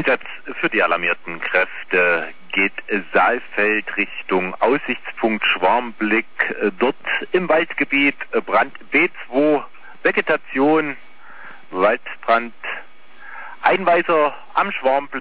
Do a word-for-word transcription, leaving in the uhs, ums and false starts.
Einsatz für die alarmierten Kräfte geht Saalfeld Richtung Aussichtspunkt Schwarmblick. Dort im Waldgebiet Brand B zwei, Vegetation, Waldbrand, Einweiser am Schwarmblick.